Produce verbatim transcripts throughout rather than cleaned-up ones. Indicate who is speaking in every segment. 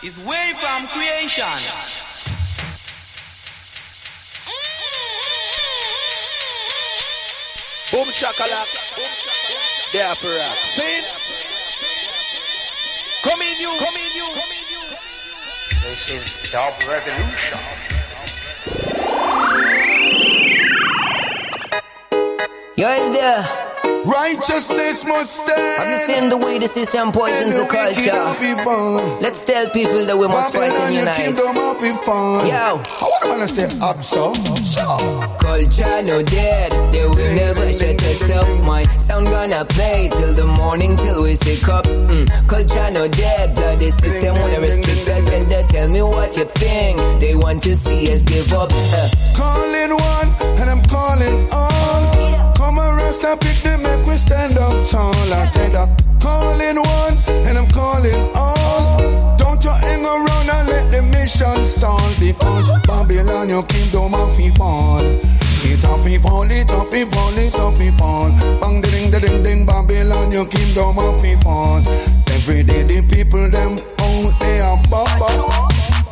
Speaker 1: is way from creation.
Speaker 2: Boom shakalak, there for rock. Sing. Come in you, come in you, come in you.
Speaker 3: This is Dub Revolution.
Speaker 4: You're there.
Speaker 5: Righteousness must stand.
Speaker 4: Have you seen the way the system poisons the culture? Let's tell people that we must fight and unite. Yo,
Speaker 5: I wanna say Abso.
Speaker 4: Culture no dead, they will never shut us up. My sound gonna play till the morning, till we see cops. Mm. Culture no dead, bloody system wanna restrict us. Elder, tell me what you think. They want to see us give up. Uh.
Speaker 5: Calling one, and I'm calling all. Come and rest and pick them, make we stand up tall. I said, uh, calling one, and I'm calling all. Don't you hang around and let the mission stall. Because Babylon, your kingdom of fi fall. It off fi fall, it off fi fall, it off fi fall. Bang, ding, ding, ding, Babylon, your kingdom of fi fall. Every day the people, them out there, baba.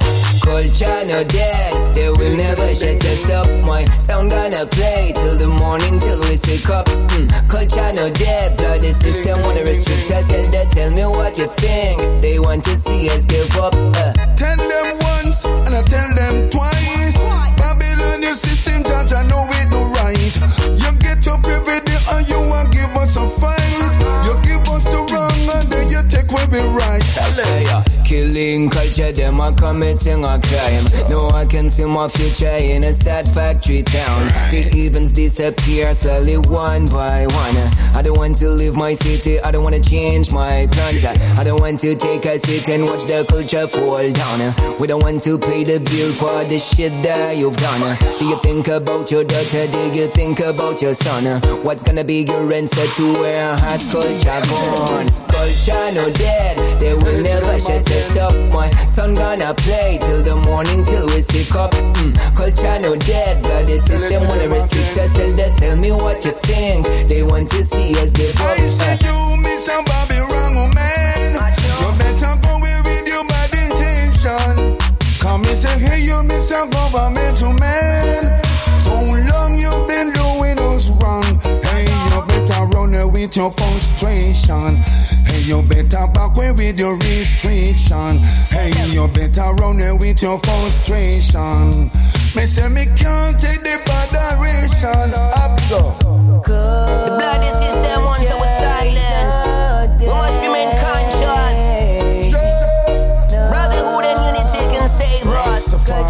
Speaker 4: Culture no dead, they will never shut us up. My sound gonna play till the morning, till we see cops. Mm. Culture no dead, bloody system wanna restrict us. Elder, tell me what you think. They want to see us give up. Uh.
Speaker 5: Tell them once and I tell them twice. Babylon, your system, judge, I know we do right. You get up every day and you want give us a fight. You give us the wrong and then you take what we right. Tell them.
Speaker 4: Yeah. Killing culture, them are committing a crime. No, I can see my future in a sad factory town. The evens disappear slowly one by one. I don't want to leave my city, I don't want to change my plans. I don't want to take a seat and watch the culture fall down. We don't want to pay the bill for the shit that you've done. Do you think about your daughter? Do you think about your son? What's gonna be your answer to where has culture gone? Culture no dead, they will never shut us up. My son gonna play till the morning, till we see cops. Mm. Culture no dead, but the system wanna restrict us. Elder, tell me what you think. They want to see us give up.
Speaker 5: I say you miss a Bobby wrong, oh man. You better go away with your bad intention. Come and say, hey, you miss a governmental man. So long you've been doing us wrong. Hey, you better run away with your frustration. Hey, you better back away with your restriction. Hey, you better run away with your frustration. Me say me can't take the botheration. Absorb.
Speaker 4: The bloody system wants our silence. We must remain conscious. Brotherhood and unity can save us.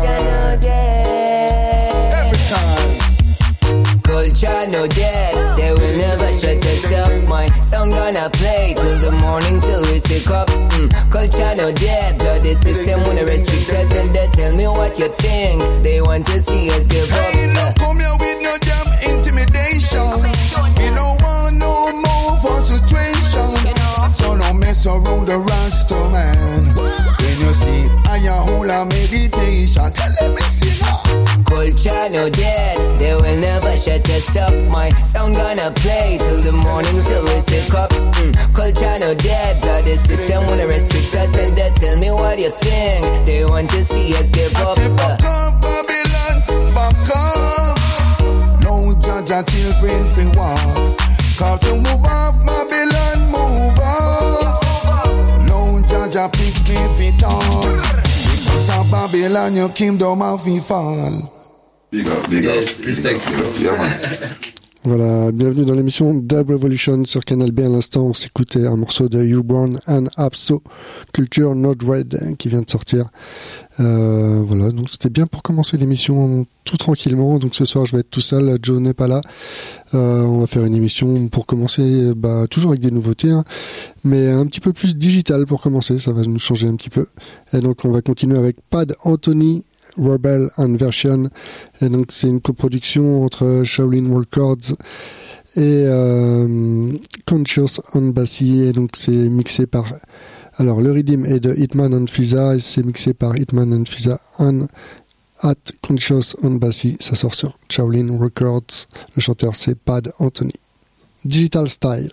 Speaker 5: Every time.
Speaker 4: Culture no dead, they will never shut us up. My sound gonna play till the morning, till we see cops. Mm. Culture no dead, but the system wanna restrict us. Elder, tell me what you think. They want to see us give up.
Speaker 5: Hey, no come here with no damn intimidation. We don't want no more frustration. So don't mess around the Rasta man. When you see I hold a meditation, tell them it's enough.
Speaker 4: Culture no dead, they will never shut us up. My sound gonna play till the morning, till we see cops. Mm. Culture no dead, but the system wanna restrict us. Elder, tell me what you think. They want to see us give
Speaker 5: I
Speaker 4: up.
Speaker 5: say back up Babylon, back up. No judge until brain free walk. Cause you move off Babylon, move off. No judge a pick me fit on. Because of Babylon your kingdom of fi fall.
Speaker 6: Big up, big
Speaker 7: yes,
Speaker 6: up.
Speaker 7: Respect.
Speaker 6: Big up, yeah, man.
Speaker 8: Voilà, bienvenue dans l'émission Dub Revolution sur Canal B. À l'instant, on s'écoutait un morceau de You Brown and Abso, Culture No Dread, qui vient de sortir. Euh, voilà, donc c'était bien pour commencer l'émission tout tranquillement. Donc ce soir, je vais être tout seul, Joe n'est pas là. Euh, on va faire une émission pour commencer, bah, toujours avec des nouveautés, hein, mais un petit peu plus digital pour commencer, ça va nous changer un petit peu. Et donc on va continuer avec Pad Anthony, Rebel and Version, et donc c'est une coproduction entre Shaolin Records et euh, Conscious Embassy, et donc c'est mixé par, alors le rythme est de Hitman and Fisa et c'est mixé par Hitman and Fisa and at Conscious Embassy. Ça sort sur Shaolin Records. Le chanteur c'est Pad Anthony. Digital Style.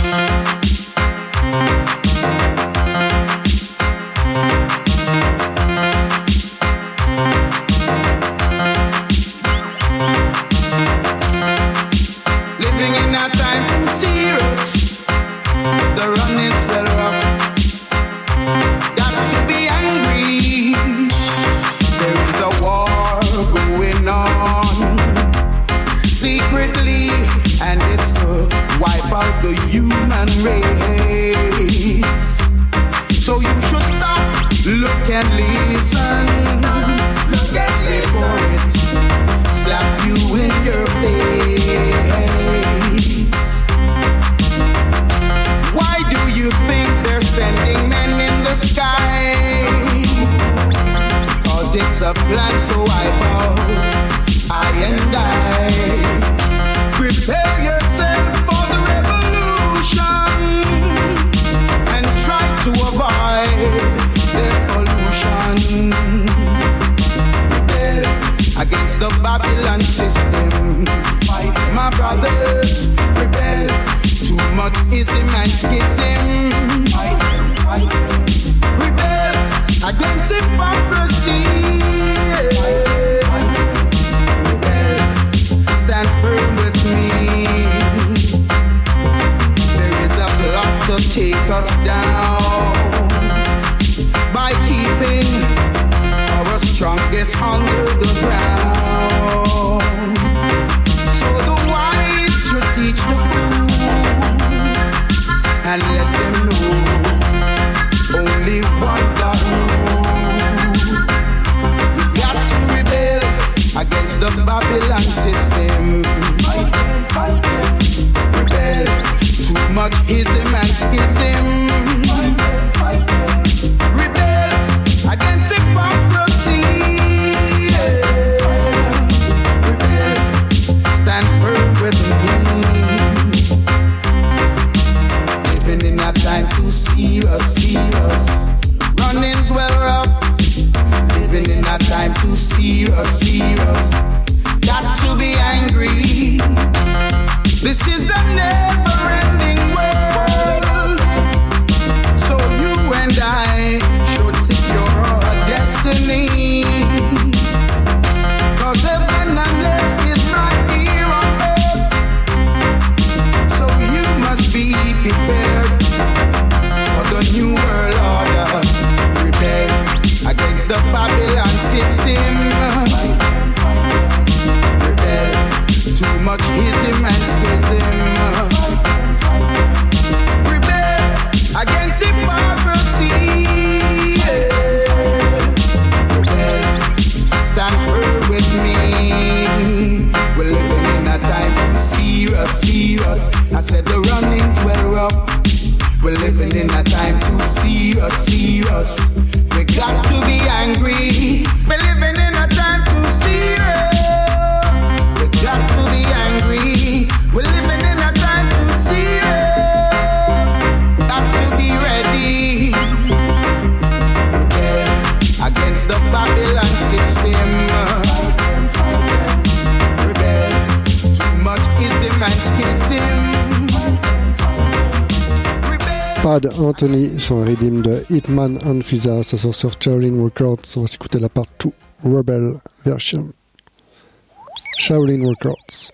Speaker 8: Pad Anthony sur un redeem de Hitman and Fisa, ça sort sur Shaolin Records. On va s'écouter la part deux Rebel version. Shaolin Records.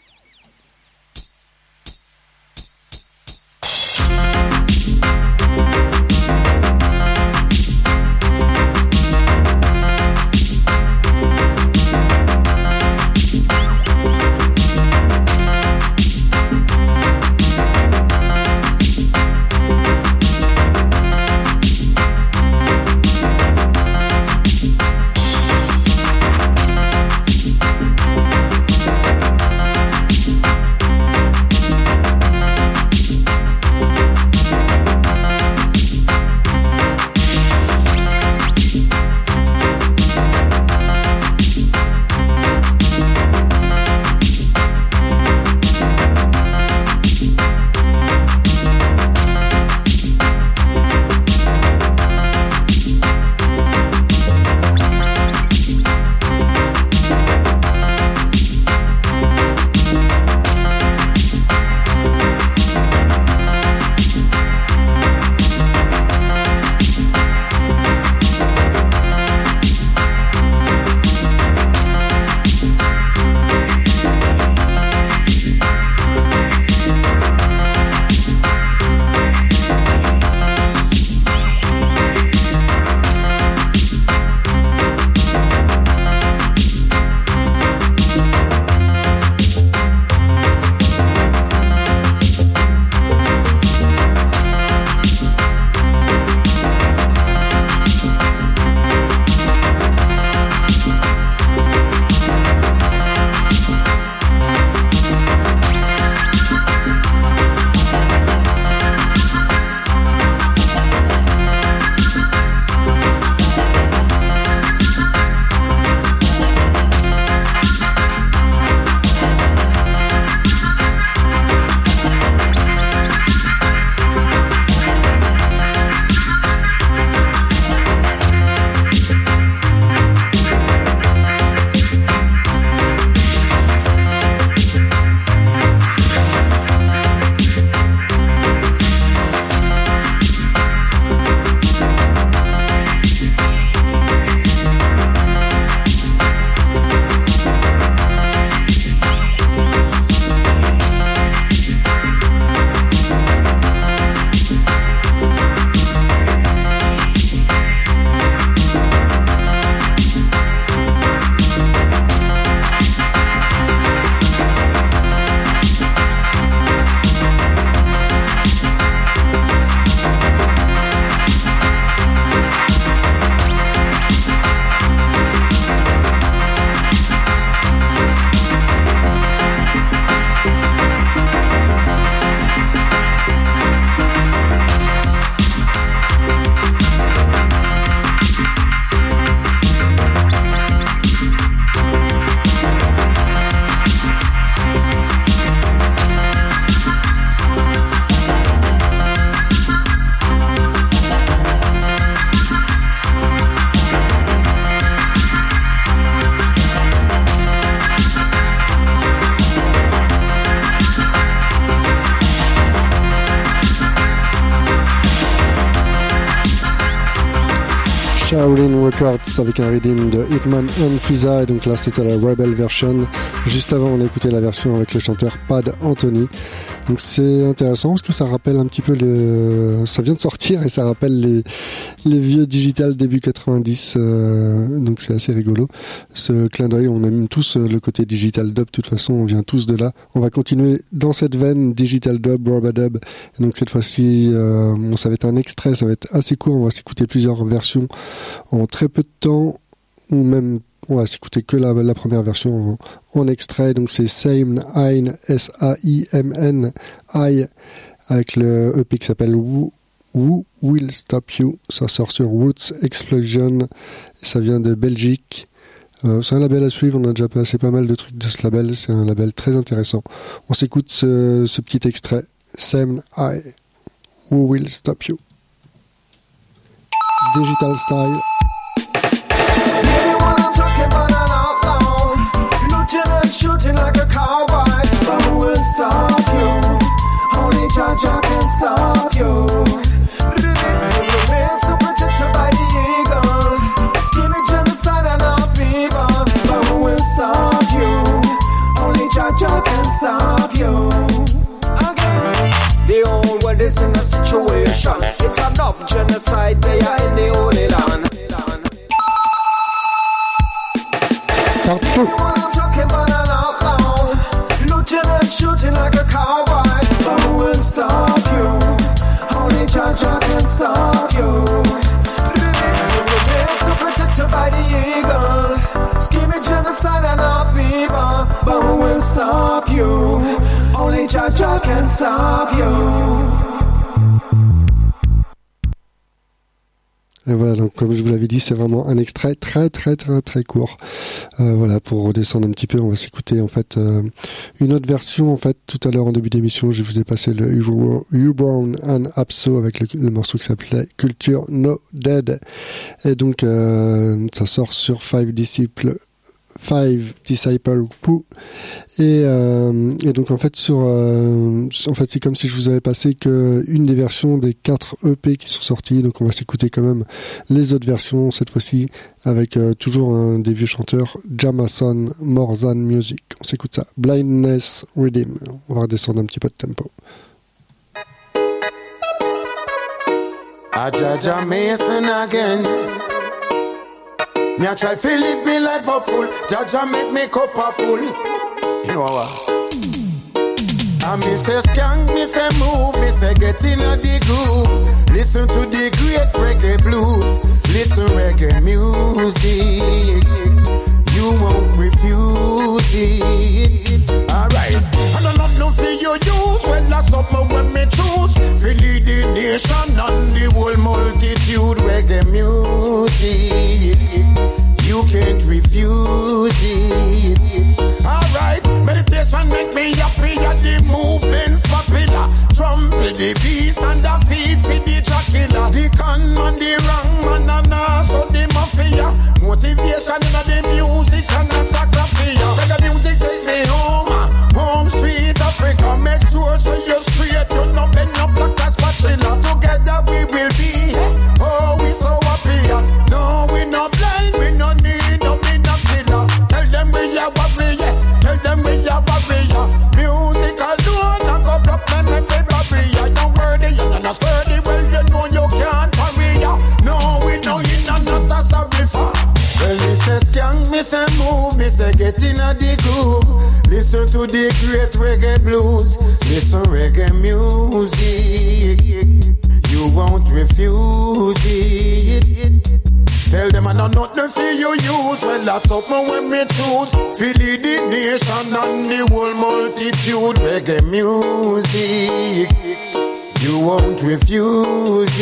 Speaker 8: Shaolin Records avec un redeem de Hitman and Fiza, et donc là c'était la Rebel version. Juste avant on a écouté la version avec le chanteur Pad Anthony. Donc c'est intéressant parce que ça rappelle un petit peu le, ça vient de sortir et ça rappelle les les vieux digital début quatre-vingt-dix, euh, donc c'est assez rigolo. Ce clin d'œil, on aime tous le côté digital dub, de toute façon on vient tous de là. On va continuer dans cette veine digital dub, rubadub. Et donc cette fois-ci, euh, bon, ça va être un extrait, ça va être assez court, on va s'écouter plusieurs versions en très peu de temps, ou même on va s'écouter que la, la première version en, en extrait. Donc c'est Same Ein, S A I M N I, avec le E P qui s'appelle Who, Who Will Stop You. Ça sort sur Roots Explosion et ça vient de Belgique. Euh, c'est un label à suivre, on a déjà passé pas mal de trucs de ce label, c'est un label très intéressant. On s'écoute ce, ce petit extrait, Same I, Who Will Stop You. Digital Style.
Speaker 7: Shooting like a cowboy, but who will stop you? Only Jah Jah can stop you. So protected by the eagle, scheming genocide and all fever, but who will stop you? Only Jah Jah can stop you. Again, the whole world is in a situation. It's enough genocide, they are in the Holy Land. Shooting like a cowboy, but who will stop you? Only Jah Jah can stop you. So protected by the eagle, scheming genocide and all fever, but who will stop you? Only Jah Jah can stop you.
Speaker 8: Et voilà, donc comme je vous l'avais dit, c'est vraiment un extrait très très très très court. Euh, voilà, pour redescendre un petit peu, on va s'écouter en fait euh, une autre version. En fait, tout à l'heure en début d'émission, je vous ai passé le U-Born and Apso avec le, le morceau qui s'appelait Culture No Dead. Et donc, euh, ça sort sur Five Disciples. Five Disciple Pooh et, euh, et donc en fait sur euh, en fait c'est comme si je vous avais passé que une des versions des quatre E P qui sont sortis, donc on va s'écouter quand même les autres versions cette fois-ci avec euh, toujours un des vieux chanteurs, Jamason Morzan Music. On s'écoute ça, Blindness Redeem. On va redescendre un petit peu de tempo.
Speaker 7: Ajaja Mason again. Me a try to live me life up full. Jah Jah make me cup a full. You know what? I me say skank, me say move, me say get in a the groove. Listen to the great reggae blues. Listen reggae music. You won't refuse it. Alright. I don't have no see you use. Well, that's up my when me choose. Feel lead the nation and the whole multitude. Reggae music. You can't refuse it. Alright, meditation make me happy at the movement's popular. Trample the beast and the feet for the Dracula. The con man, the wrong man and also the mafia. Motivation in the music and attack the fear. Let the music take me home, home sweet Africa. Make sure so you're straight, you know bend up like a spatula. Together we will be, oh we so happy. No we not blind, we no need no me not killer. Tell them we are what we yes, tell them we are what we are. Music alone, I go block them every barrier. Don't worry, you're not sturdy, well you know you can't carry ya. No we know you not not a sorry for. Well me say skank, me say move, me say get in a the groove. Listen to the great reggae blues. Listen reggae music. You won't refuse it. Tell them I know nothing for you use. Well, that's something when me choose. Feel the nation and the whole multitude. Reggae music. You won't refuse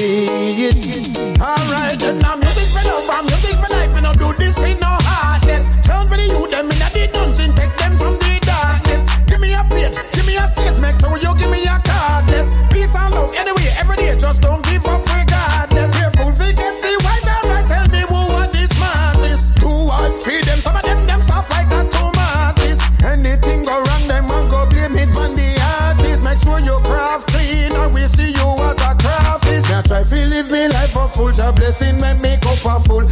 Speaker 7: it. Alright, then now music for love and music for life. We don't do this with no heartless. Sound for the youth, them in the dungeon. Take them from the darkness. Give me a page, give me a statement. So you give me a cardless. Peace and love anyway, every day. Just don't give up regardless. Careful, we get the white and right. Tell me who are the smartest. Too hard, free them. Some of them, them soft like a tomatis. Anything go wrong, them and go blame it on the artist. Make sure your craft clean or we see you as a craftist. Now try to live me life up full. Your blessing make me cup a full.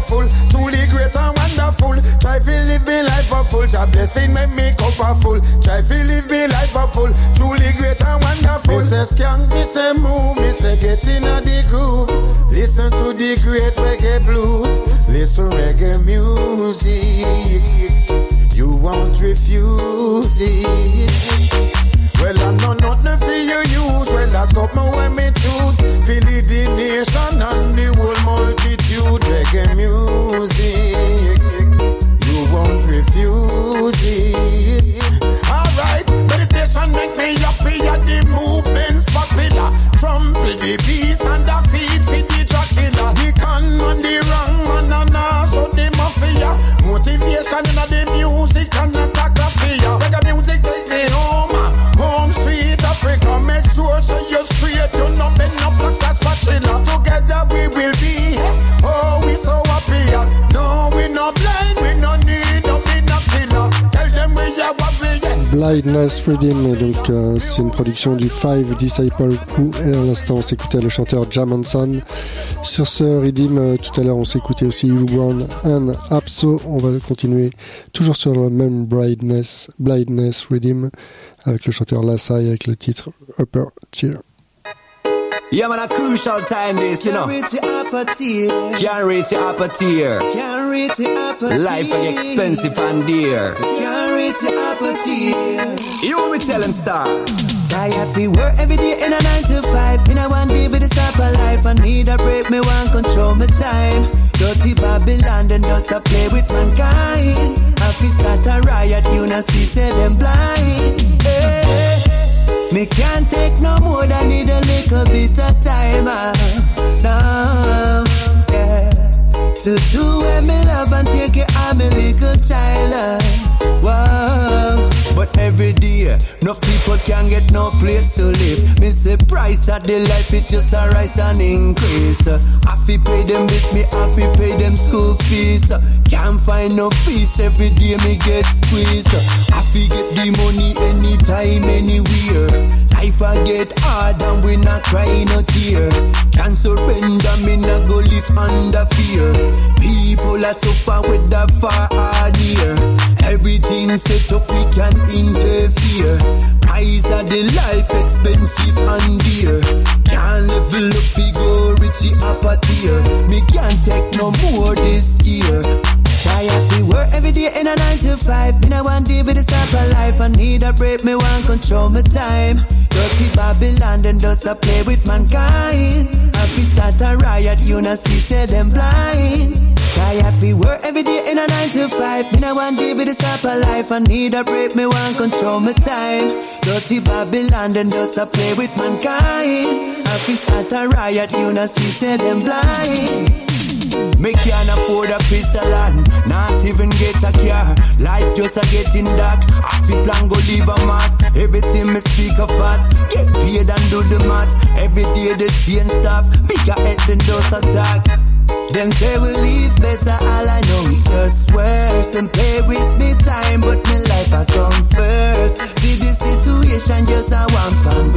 Speaker 7: full, truly great and wonderful. Try to live me life a full, Jah blessing make me cup a full. Try to live me life a full, truly great and wonderful. Me say skank, me say move, me say get in a the groove. Listen to the great reggae blues, listen reggae music. You won't refuse it. Well, I know nothing for you use. Well, that's got me when me choose. Feel it the nation and the whole multitude. Reggae music, you won't refuse it. Alright, meditation make me happy at the movement's popular. Trample the beast and the feet fit the Dracula. The con and the wrong man and also the mafia. Motivation in the music and attack the fear. Reggae music take me home. Home sweet Africa, make sure so you're straight, you know bend up like a spatula. Together we will be, oh we so happy. No we no blind, we no need no be no killer. Tell them we are what we are.
Speaker 8: Blindness Rhythm, et donc euh, c'est une production du Five Disciple Crew, et à l'instant on s'écoutait le chanteur Jamonson. Sur ce Rhythm, euh, tout à l'heure on s'écoutait aussi Hugh Brown and Apso. On va continuer toujours sur le même Blindness, Blindness Rhythm, avec le chanteur Lasai avec le titre Upper Tier.
Speaker 4: Yeah, man, a crucial time this, you know. Can't reach the upper tier. Can't reach the upper tier. Can't reach the upper tier. Life is expensive and dear. Can't reach the upper tier. You want me tell him, star? Tired, we work every day in a nine to five. In a one day with the stop of life. I need a break, me want control my time. Dirty Babylon, then just a play with mankind. I feel start a riot, you know, see, say them blind. Hey, hey. Me can't take no more than need a little bit of time, uh, no, yeah. To do what me love and take care of me little child, uh, whoa. But every day, enough people can't get no place to live. Me say price of the life is just a rise and increase. uh, I fi pay them this, me I fi pay them school fees. uh, Can't find no peace, every day me get squeezed. uh, I fi get the money anytime, anywhere. Life I get hard and we not crying no tear. Can't surrender, me not go live under fear. People are suffer with the far hard here. Everything set up, we can interfere. Price of the life expensive and dear. Can't level up, we go richy upper tier. Me can't take no more this year. Tired, we work every day in a nine to five. Me not one day with the stop of life. I need a break, me want control my time. Dirty Babylon, then just a play with mankind. I feel start a riot, you know see, say them blind. Tired, we work every day in a nine to five. Me not one day with the stop of life. I need a break, me want control my time. Dirty Babylon, then just a play with mankind. I feel start a riot, you know see, say them blind. Me can't afford a piece of land, not even get a car. Life just a getting dark. I feel plan go leave a mass. Everything me speak of fat. Get paid and do the maths. Every day the same stuff. Bigger head than just attack. Them say we live better, all I know it just worse. Them play with me time, but me life I come first. See the situation just a one pound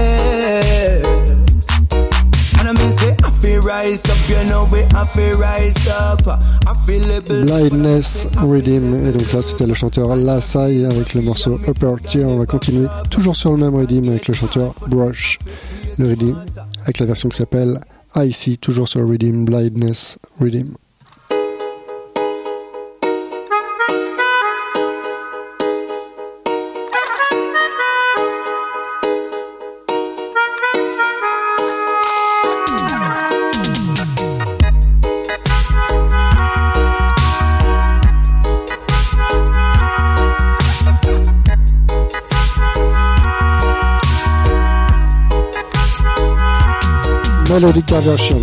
Speaker 4: reverse. And I mean say I feel rise up, you know we I feel rise up. I feel able.
Speaker 8: Blindness Rhythm, et donc là c'était le chanteur Lasai avec le morceau Upper Tier. On va continuer toujours sur le même Rhythm avec le chanteur Brush. Le Rhythm avec la version qui s'appelle Icy, toujours sur le Rhythm, Blindness Rhythm. Melodic version.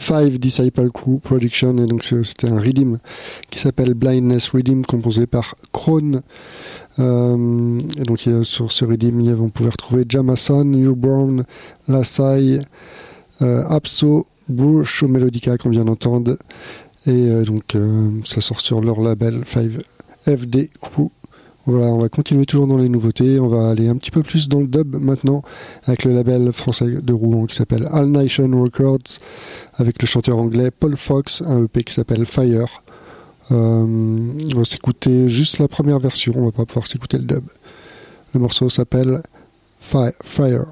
Speaker 8: Five Disciple Crew Production, et donc c'était un redeem qui s'appelle Blindness Redeem, composé par Krone. Euh, et donc sur ce redeem, on pouvait retrouver Jamason, New Brown, Lasai, euh, Apso, Bush au Melodica qu'on vient d'entendre, et euh, donc euh, ça sort sur leur label five F D Crew. Voilà, on va continuer toujours dans les nouveautés, on va aller un petit peu plus dans le dub maintenant avec le label français de Rouen qui s'appelle All Nation Records, avec le chanteur anglais Paul Fox, un E P qui s'appelle Fire. Euh, on va s'écouter juste la première version, on va pas pouvoir s'écouter le dub. Le morceau s'appelle Fire. Fire.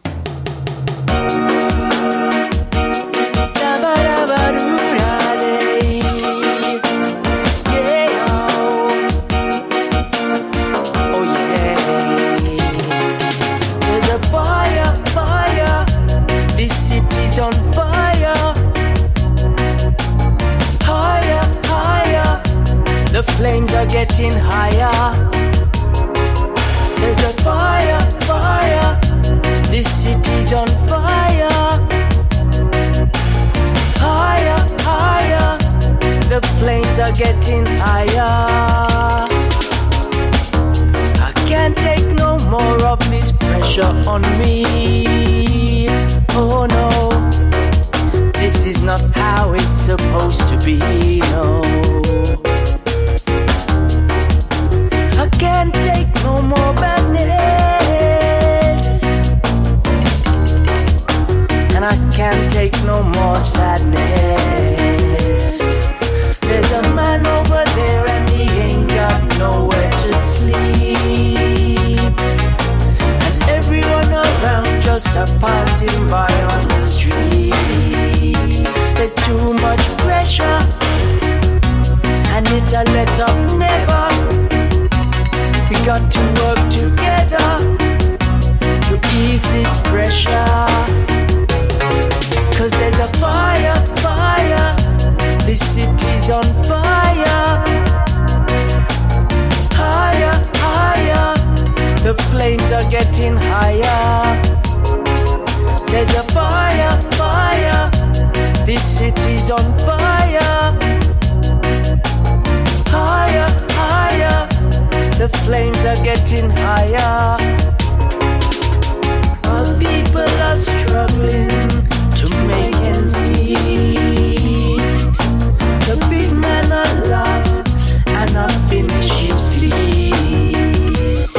Speaker 9: Flames are getting higher. There's a fire, fire. This city's on fire. Higher, higher. The flames are getting higher. I can't take no more of this pressure on me. Oh no, this is not how it's supposed to be, no. I can't take no more badness, and I can't take no more sadness. There's a man over there and he ain't got nowhere to sleep, and everyone around just a passing by on the street. There's too much pressure, and it's a let up never. We got to work together to ease this pressure. Cause there's a fire, fire. This city's on fire. Higher, higher. The flames are getting higher. There's a fire, fire. This city's on fire. Higher, higher. The flames are getting higher. All people are struggling to make ends meet. The big man alive and I finish his fleece.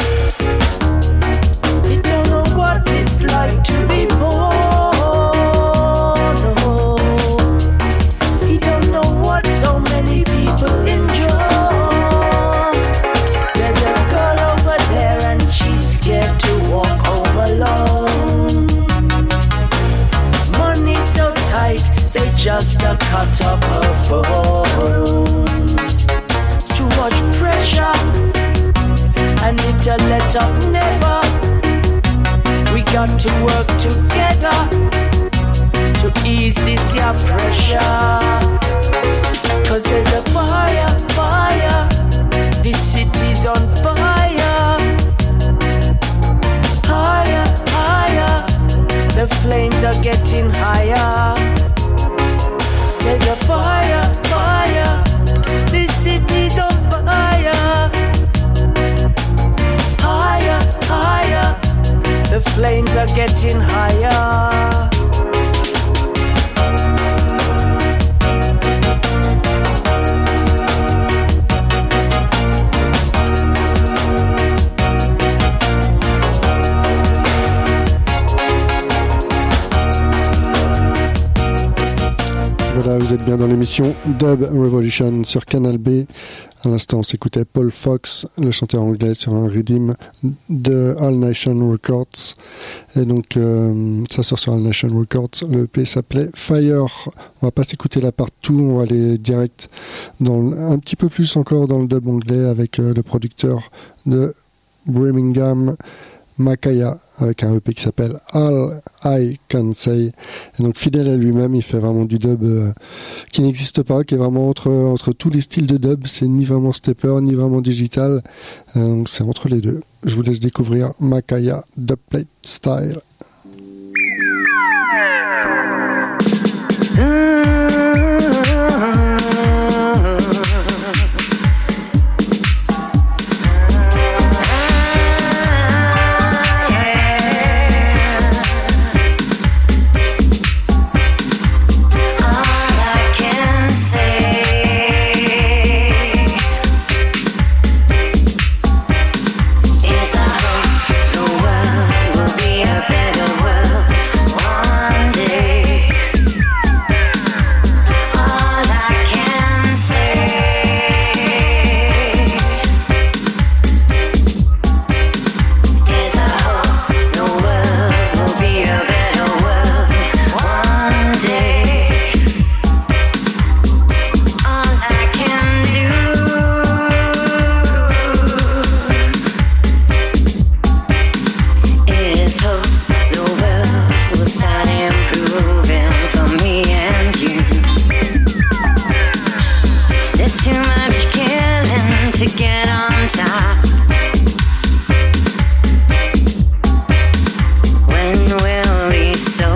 Speaker 9: He don't know what it's like to be born. No. He don't know what so many people enjoy. Scared to walk home alone. Money so tight, they just a cut off her phone. It's too much pressure, and it's a let up never. We got to work together to ease this here pressure. Cause there's a fire, fire. This city's on fire. Higher, higher, the flames are getting higher. There's a fire, fire, this city's on fire. Higher, higher, the flames are getting higher.
Speaker 8: Voilà, vous êtes bien dans l'émission Dub Revolution sur Canal B. À l'instant, on s'écoutait Paul Fox, le chanteur anglais, sur un redeem de All Nation Records. Et donc, euh, ça sort sur All Nation Records. Le E P s'appelait Fire. On va pas s'écouter la partout, on va aller direct dans le, un petit peu plus encore dans le dub anglais avec euh, le producteur de Birmingham, Makaya, avec un E P qui s'appelle All I Can Say. Et donc fidèle à lui-même, il fait vraiment du dub euh, qui n'existe pas, qui est vraiment entre, entre tous les styles de dub. C'est ni vraiment stepper, ni vraiment digital. Euh, donc c'est entre les deux. Je vous laisse découvrir Makaya Dubplate Style.
Speaker 9: Uh,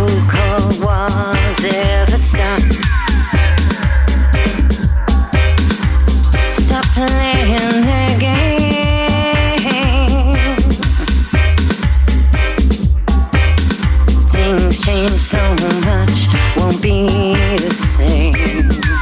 Speaker 10: cold wars ever stop. Stop playing the game. Things change so much, won't be the same.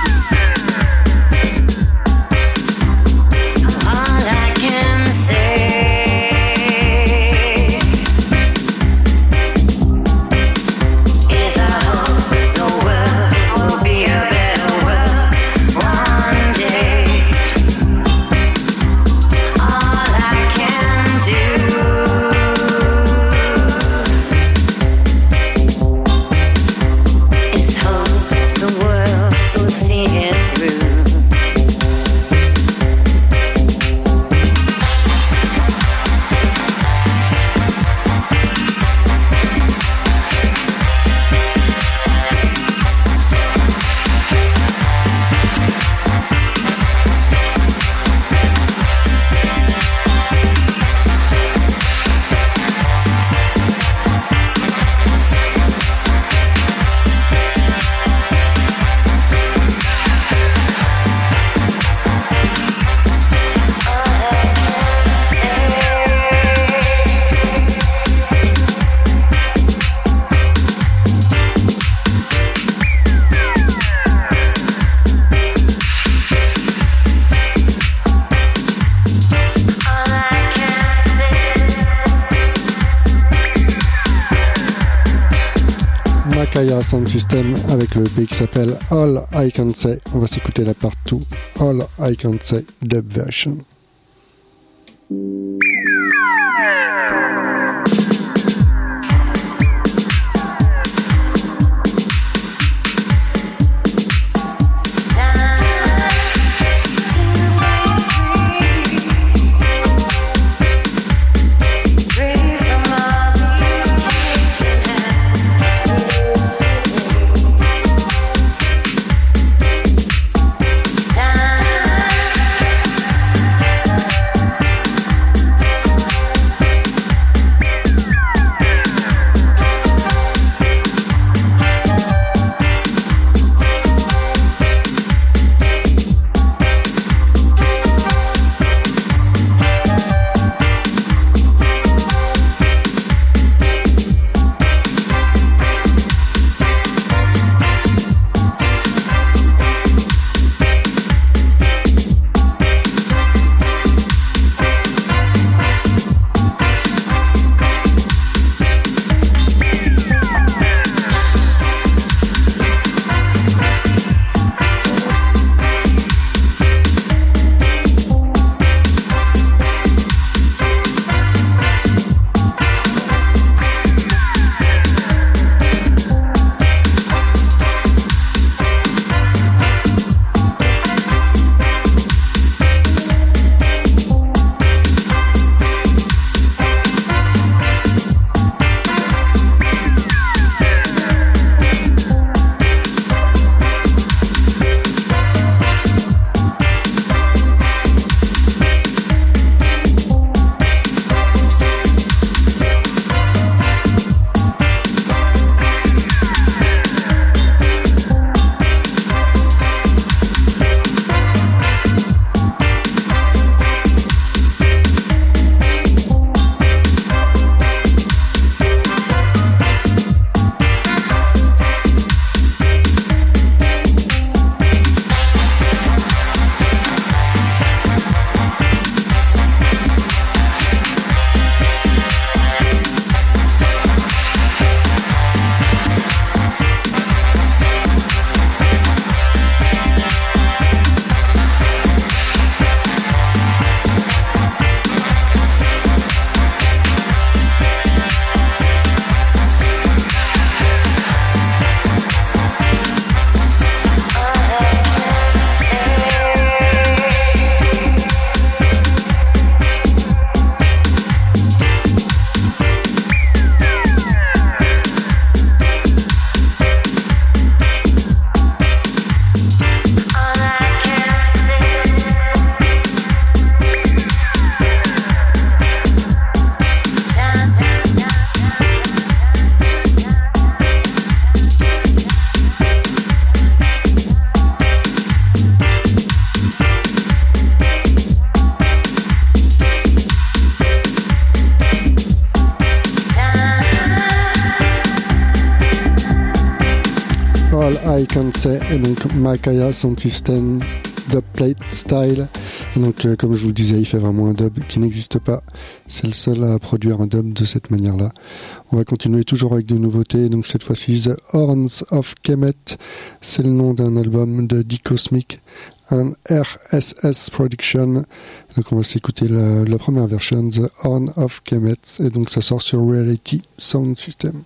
Speaker 8: Kaya Sound System avec le B qui s'appelle All I Can Say. On va s'écouter la part deux, All I Can Say dub version.
Speaker 10: Time
Speaker 8: All I Can Say, et donc Makaya Sound System Dub Plate Style. Et donc, euh, comme je vous le disais, il fait vraiment un dub qui n'existe pas. C'est le seul à produire un dub de cette manière-là. On va continuer toujours avec de nouveautés. Donc, cette fois-ci, The Horns of Kemet. C'est le nom d'un album de D-Cosmic, un R S S Production. Donc, on va s'écouter la, la première version, The Horn of Kemet. Et donc, ça sort sur Reality Sound System.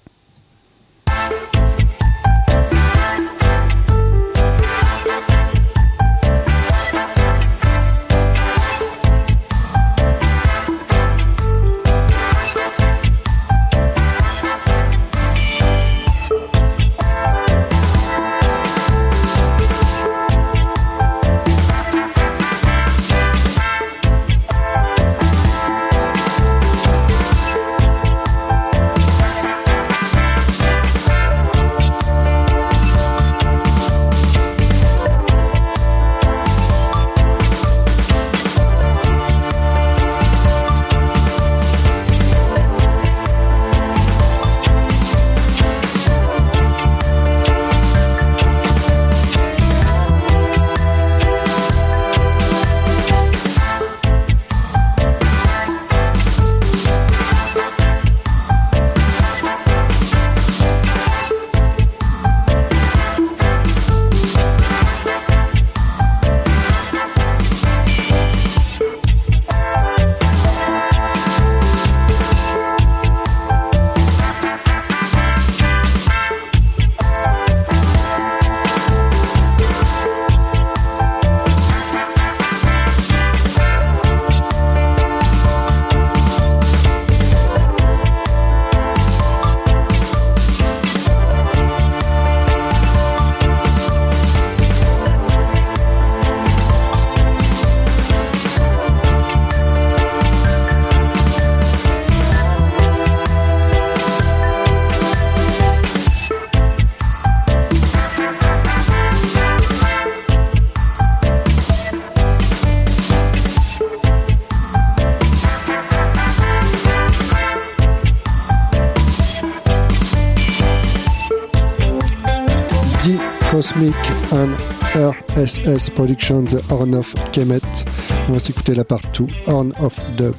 Speaker 8: Cosmic and R S S Production, The Horn of Kemet. On va s'écouter la part deux, Horn of Dub.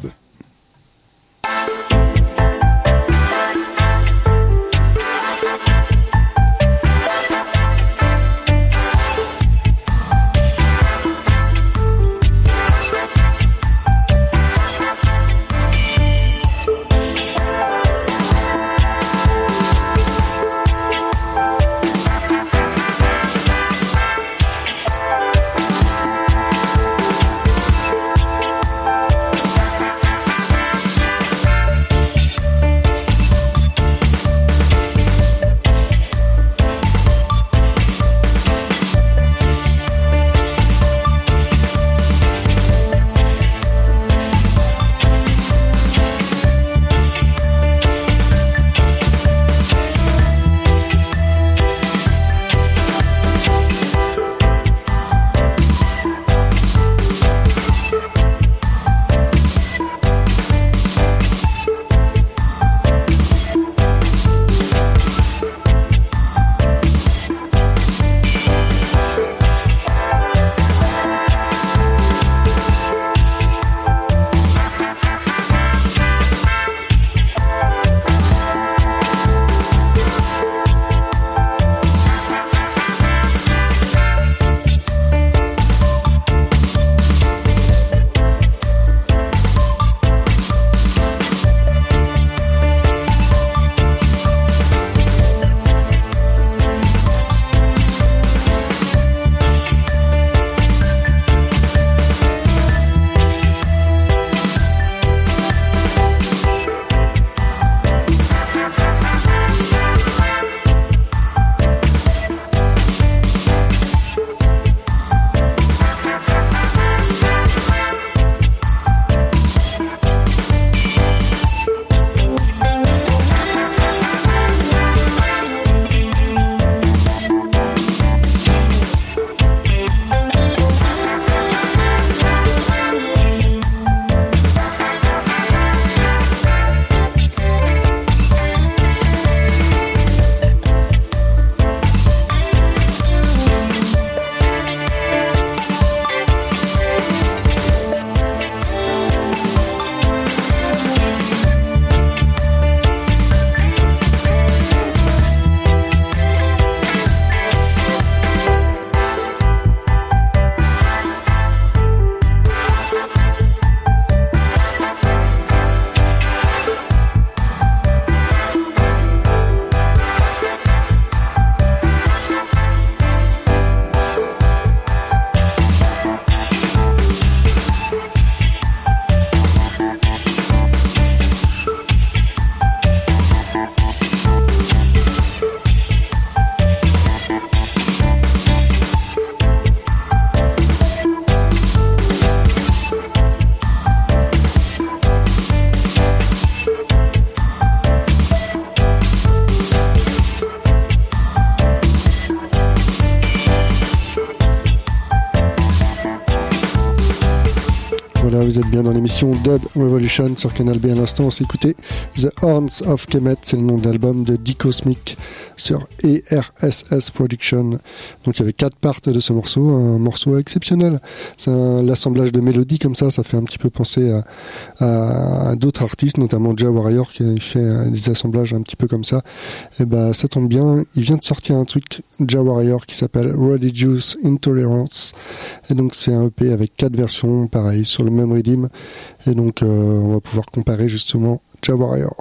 Speaker 8: Euh, vous êtes bien dans l'émission Dub Revolution sur Canal B. À l'instant, on s'est écouté The Horns of Kemet, c'est le nom de l'album de D-Cosmic sur E R S S Production. Donc il y avait quatre parts de ce morceau, un morceau exceptionnel. C'est un, l'assemblage de mélodies comme ça, ça fait un petit peu penser à, à, à d'autres artistes, notamment Jah Warrior qui fait des assemblages un petit peu comme ça. Et bah ça tombe bien, il vient de sortir un truc Jah Warrior qui s'appelle Religious Intolerance. Et donc c'est un E P avec quatre versions, pareil, sur le même rythme. Et donc euh, on va pouvoir comparer justement Jah Warrior.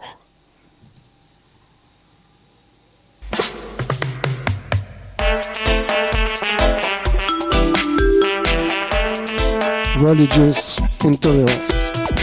Speaker 8: Religious Intolerance.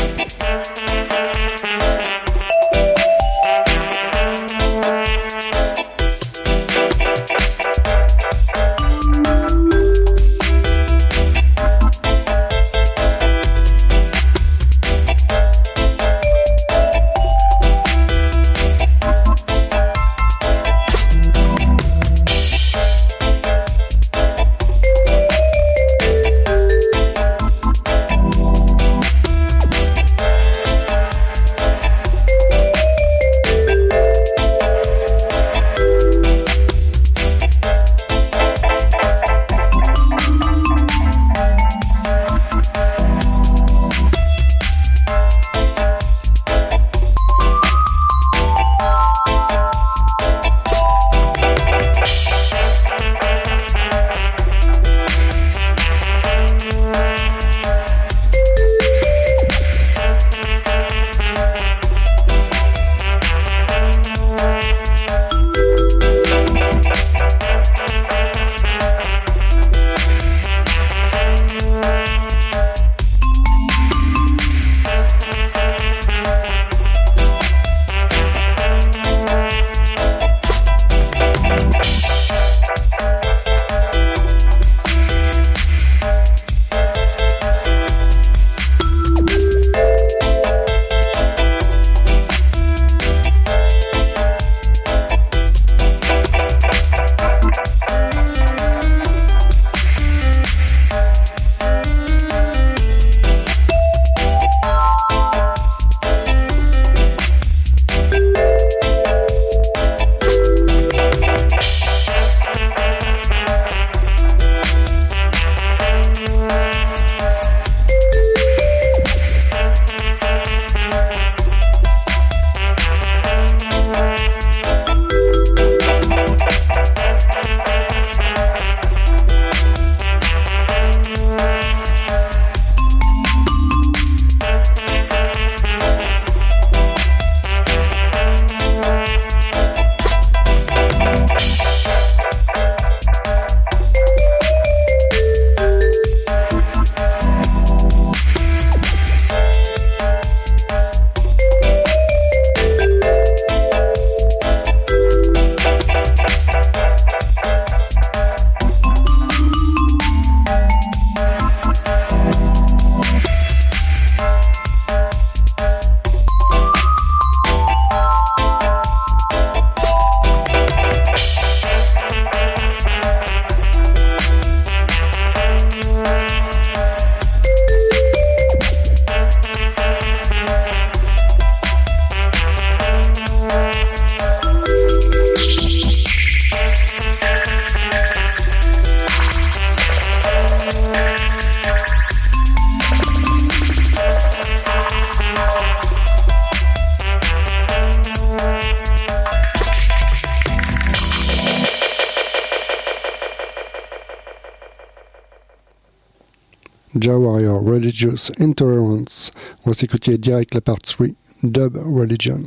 Speaker 8: Jah Warrior, Religious Intolerance. On va s'écouter direct la part trois, Dub Religion.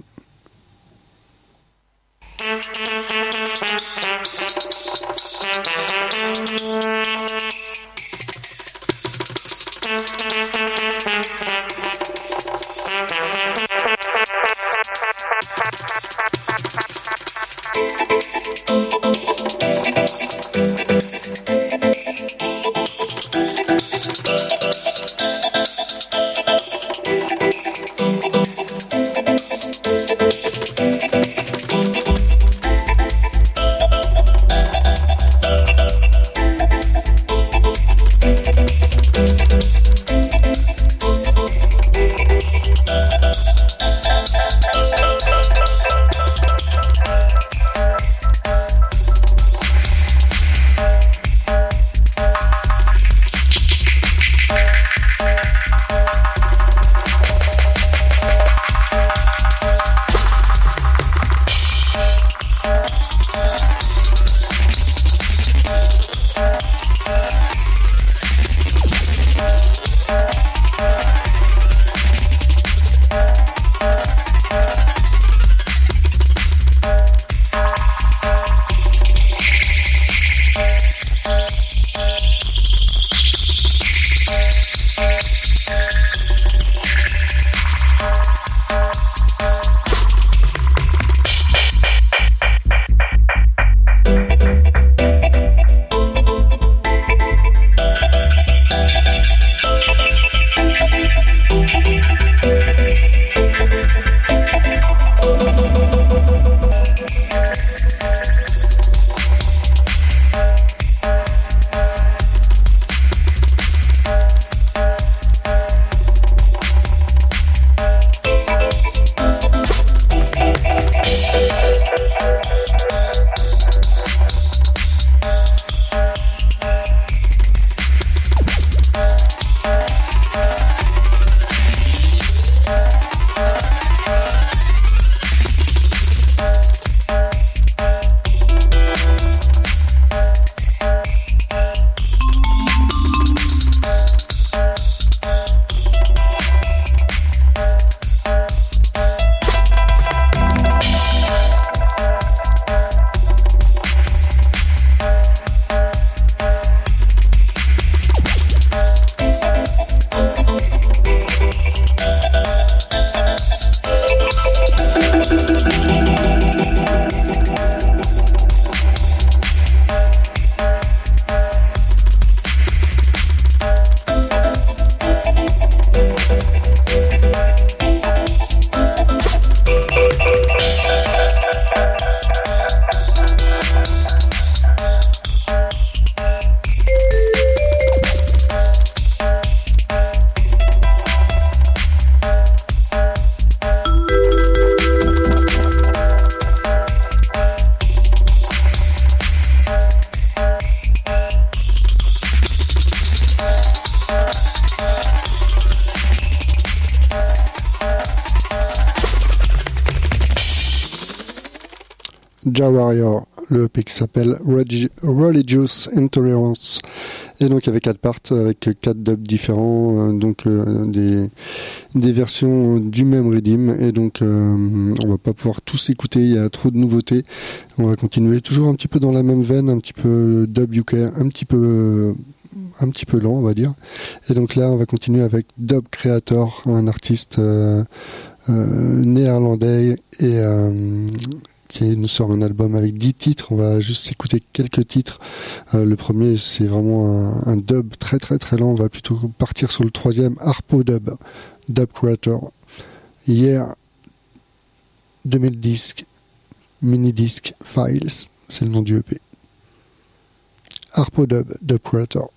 Speaker 11: We'll be right back.
Speaker 8: Ja Warrior, le E P qui s'appelle Religious Intolerance. Et donc il y avait quatre parts avec quatre dubs différents, euh, donc euh, des, des versions du même rhythm. Et donc euh, on va pas pouvoir tous écouter, il y a trop de nouveautés. On va continuer toujours un petit peu dans la même veine, un petit peu dub U K, un petit peu un petit peu lent on va dire. Et donc là on va continuer avec Dub Creator, un artiste euh, euh, néerlandais et euh, qui nous sort un album avec dix titres. On va juste écouter quelques titres. Euh, le premier, c'est vraiment un, un dub très très très lent. On va plutôt partir sur le troisième, Harpo Dub, Dub Creator. Hier, deux mille dix, Minidisc Files, c'est le nom du E P. Harpo Dub, Dub Creator.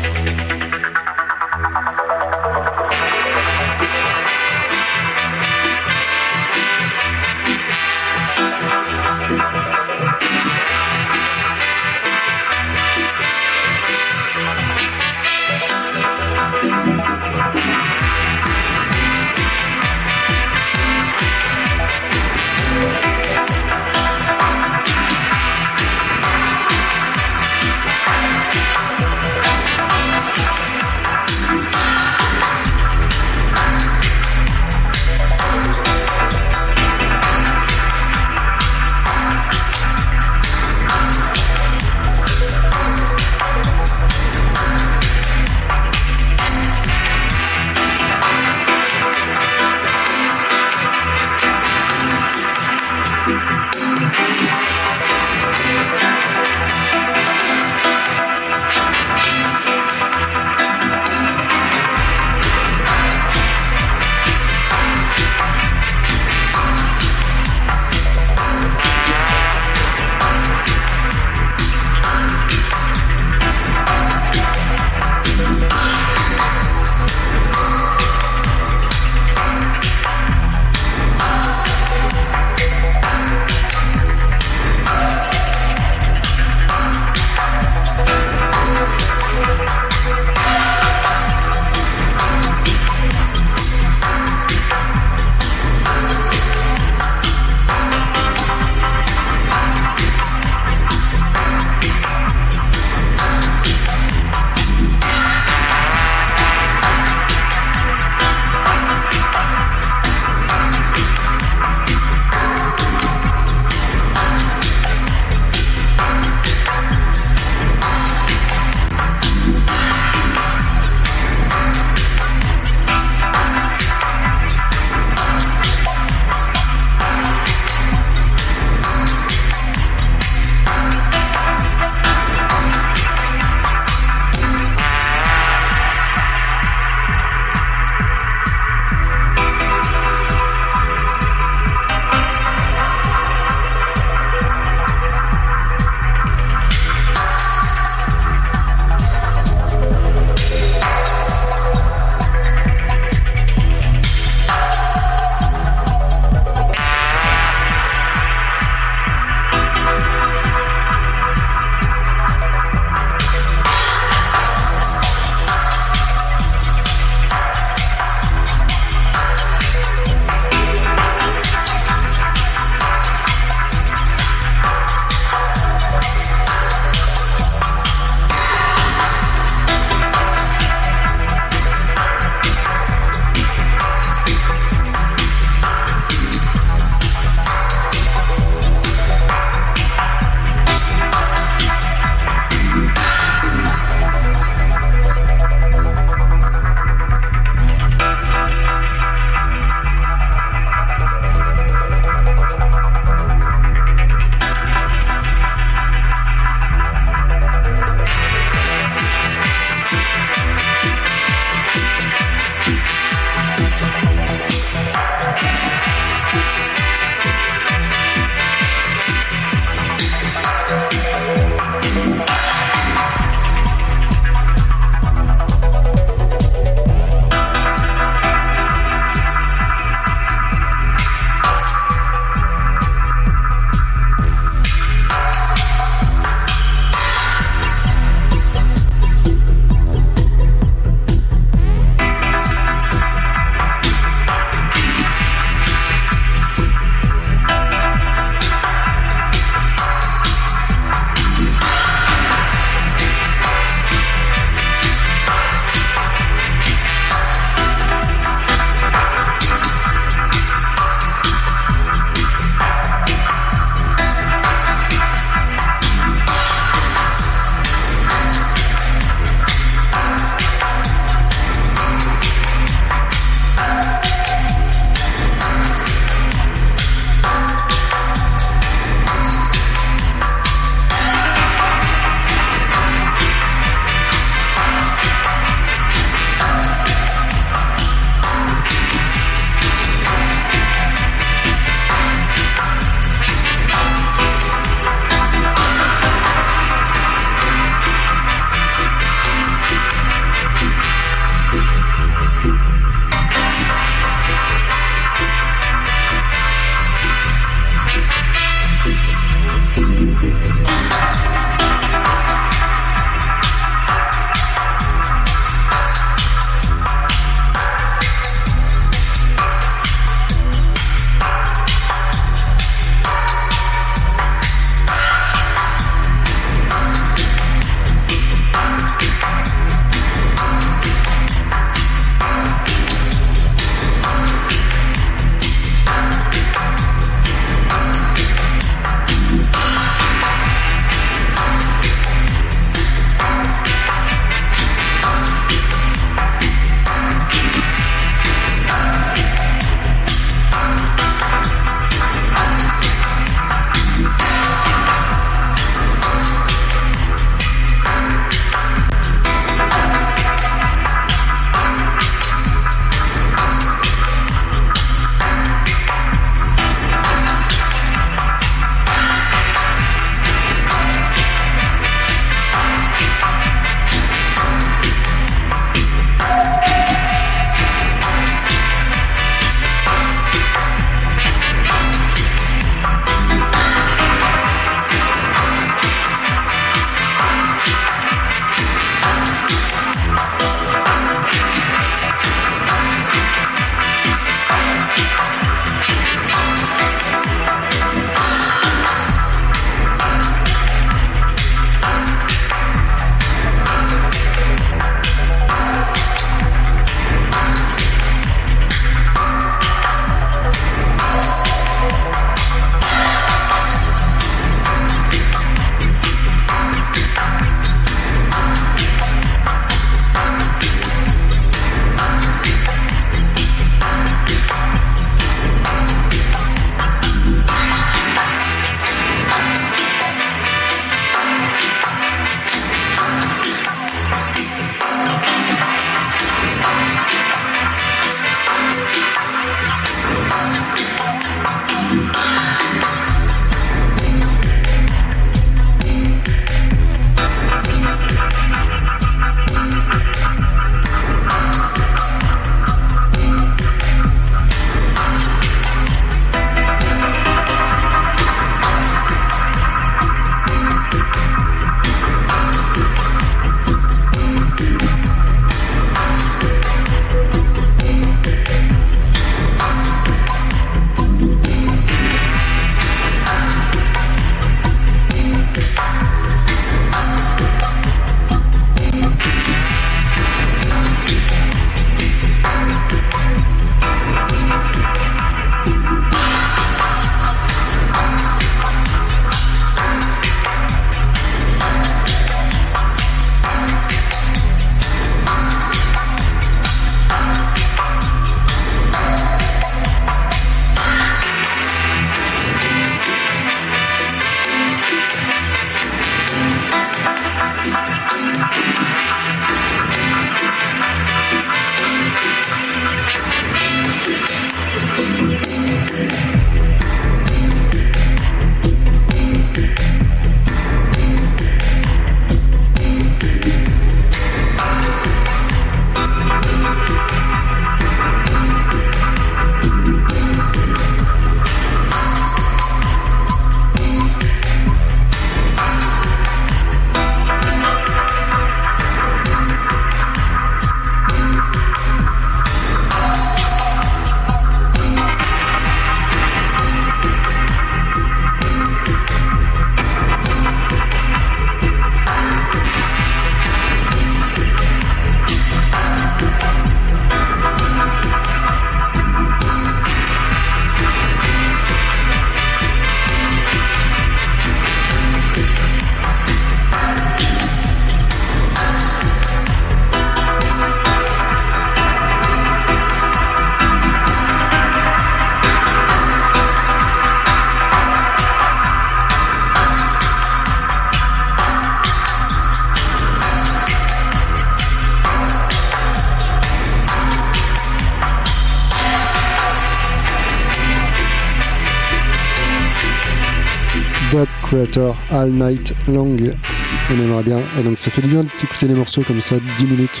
Speaker 8: Dub Creator All Night Long. On aimerait bien. Et donc ça fait du bien de s'écouter les morceaux comme ça, dix minutes.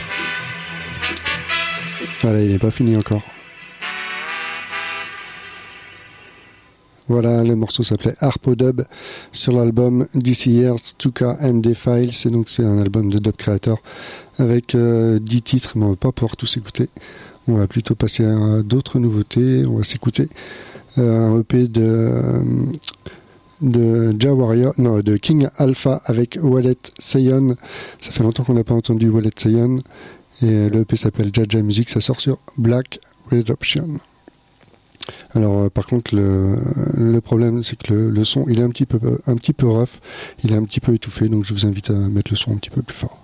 Speaker 8: Voilà, il n'est pas fini encore. Voilà, le morceau s'appelait Harpo Dub sur l'album D C Years two K M D Files. Et donc c'est un album de Dub Creator avec euh, dix titres, mais on ne va pas pouvoir tous écouter. On va plutôt passer à d'autres nouveautés. On va s'écouter euh, un E P de... Euh, de Ja Warrior, non, de King Alpha avec Wallet Sayon. Ça fait longtemps qu'on n'a pas entendu Wallet Sayon. Et le E P s'appelle Jaja Music, ça sort sur Black Redemption. Alors euh, par contre le, le problème c'est que le, le son il est un petit peu un petit peu rough, il est un petit peu étouffé, donc je vous invite à mettre le son un petit peu plus fort.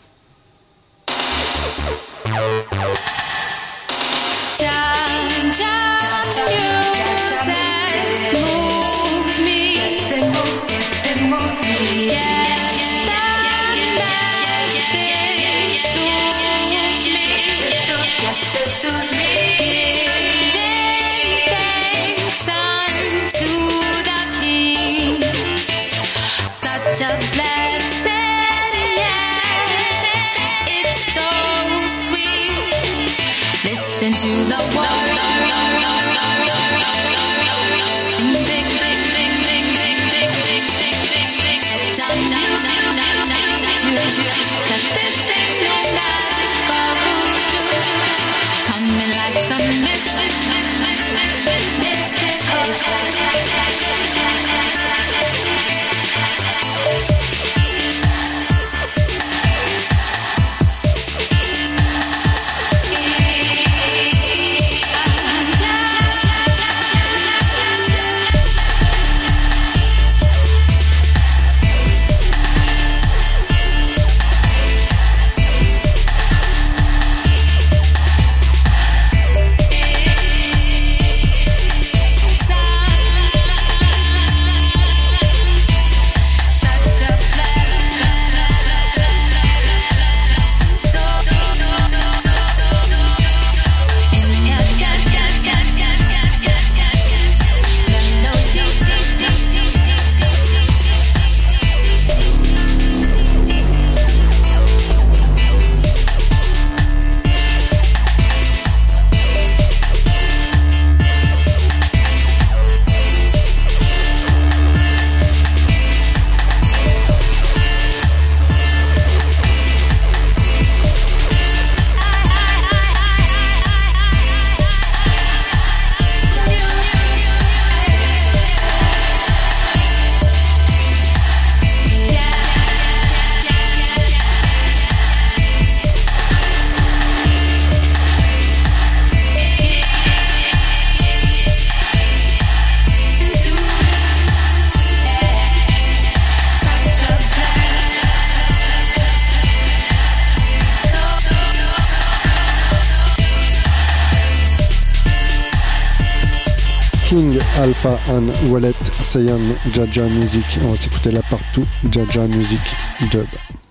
Speaker 8: King Alpha and Wallet Sayon Jaja Music. On va s'écouter là partout. Jaja Music Dub.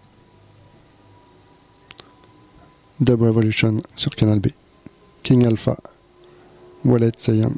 Speaker 8: Dub Revolution sur Canal B. King Alpha, Wallet Sayon.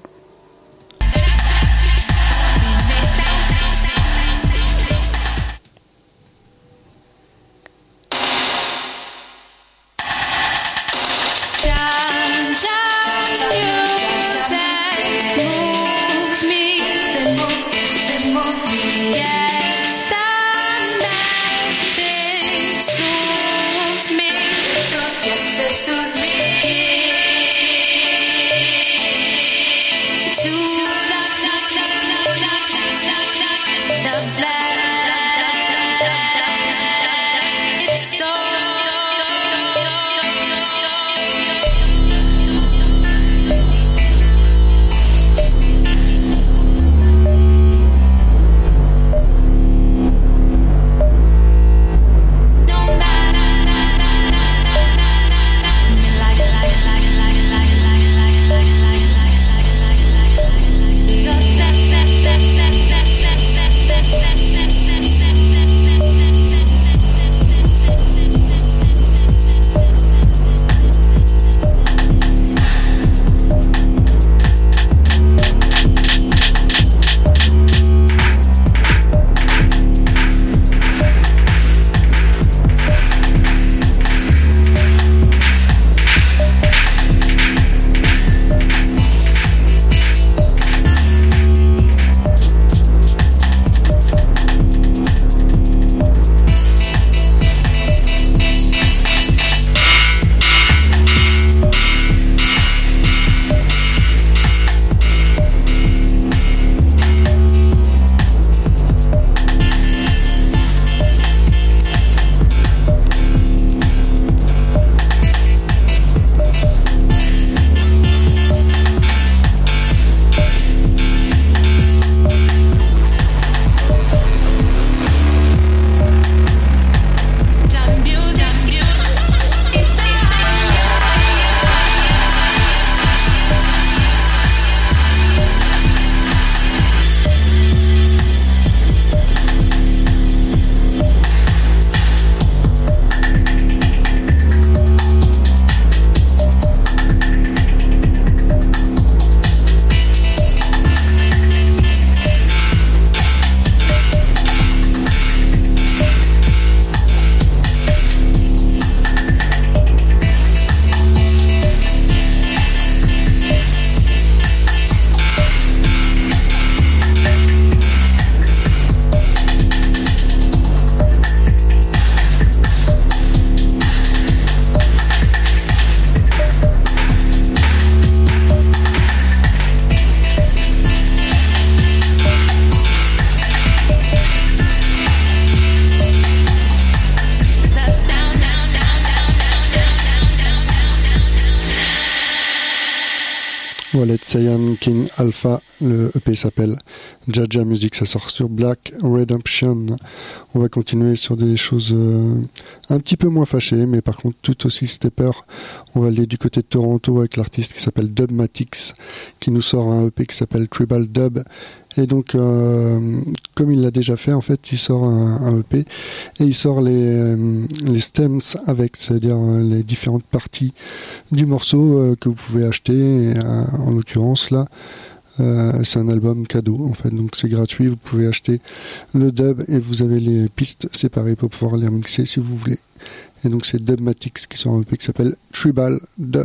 Speaker 8: Wallet Cyan King Alpha, le E P s'appelle Jaja Music, ça sort sur Black Redemption. On va continuer sur des choses euh, un petit peu moins fâchées, mais par contre tout aussi stepper. On va aller du côté de Toronto avec l'artiste qui s'appelle Dubmatix, qui nous sort un E P qui s'appelle Tribal Dub. Et donc, euh, comme il l'a déjà fait, en fait, il sort un, un E P et il sort les, euh, les stems avec, c'est-à-dire euh, les différentes parties du morceau euh, que vous pouvez acheter. Et, euh, en l'occurrence, là, euh, c'est un album cadeau, en fait, donc c'est gratuit. Vous pouvez acheter le dub et vous avez les pistes séparées pour pouvoir les remixer si vous voulez. Et donc, c'est Dubmatix qui sort un E P qui s'appelle Tribal Dub.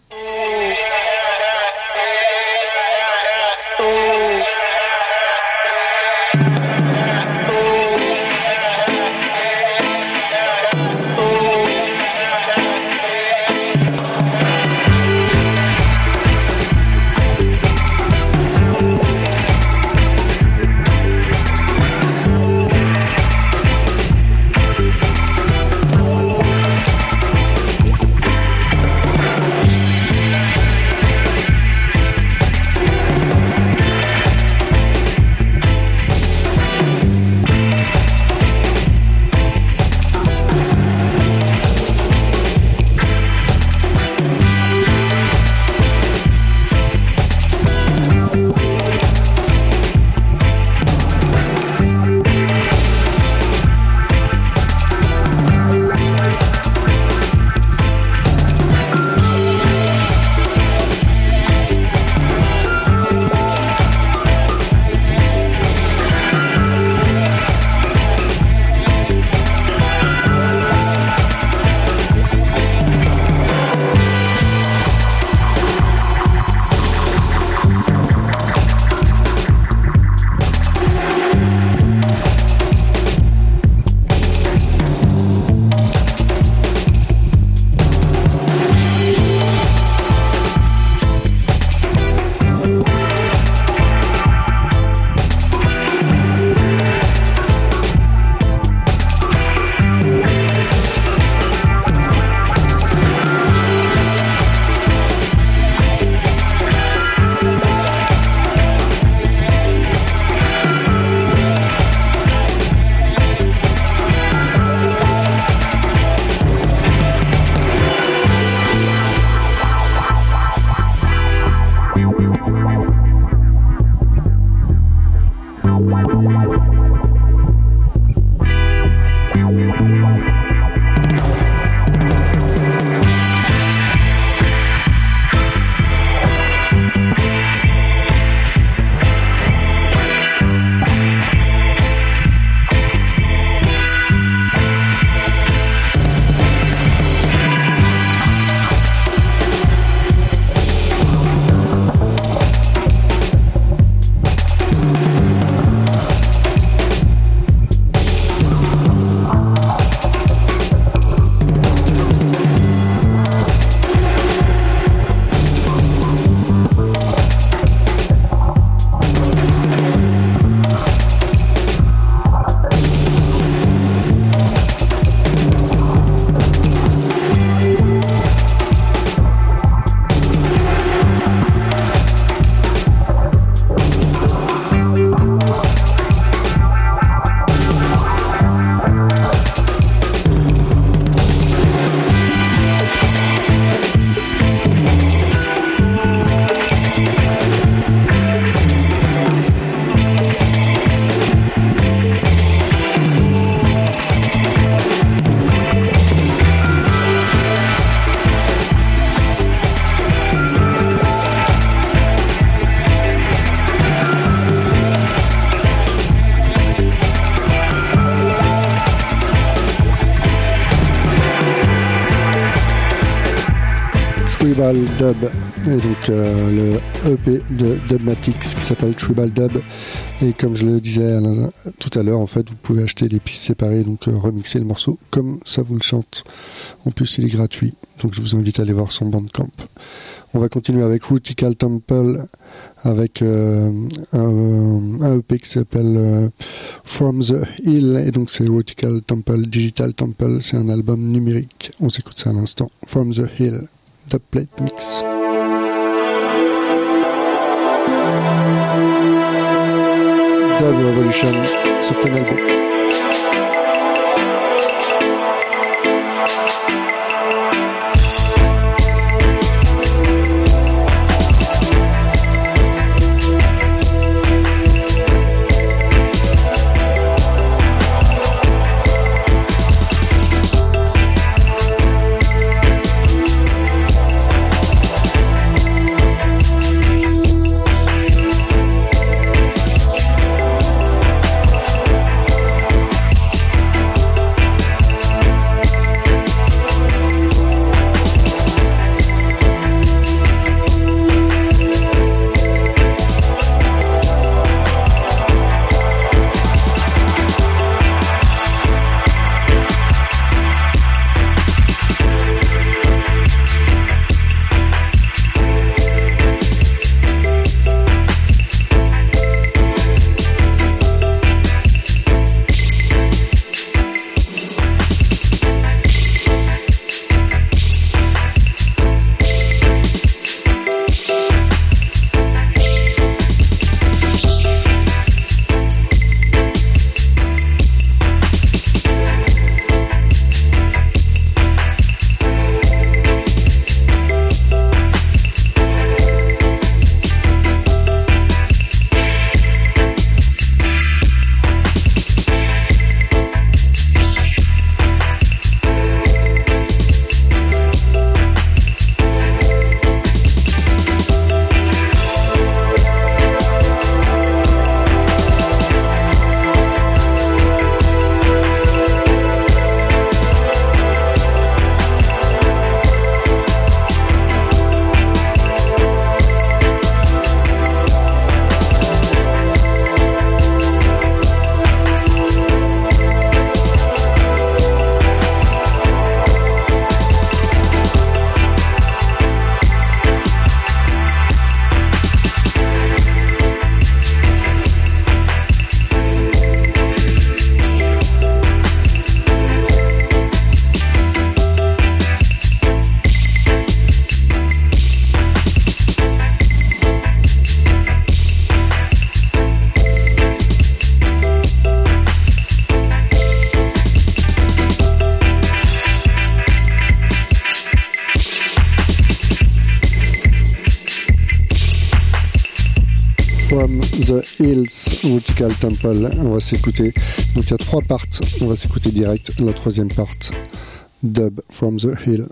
Speaker 8: Tribal Dub, et donc euh, le E P de Dubmatix qui s'appelle Tribal Dub. Et comme je le disais à tout à l'heure, en fait, vous pouvez acheter des pistes séparées, donc euh, remixer le morceau comme ça vous le chante. En plus, il est gratuit, donc je vous invite à aller voir son Bandcamp. On va continuer avec Rutical Temple, avec euh, un, un E P qui s'appelle euh, From the Hill, et donc c'est Rutical Temple, Digital Temple, c'est un album numérique. On s'écoute ça à l'instant. From the Hill, Dubplate Mix. Dub Revolution sur Canal B. From the Hills, Vertical Temple, on va s'écouter. Donc il y a trois parts, on va s'écouter direct. La troisième part, Dub From the Hill.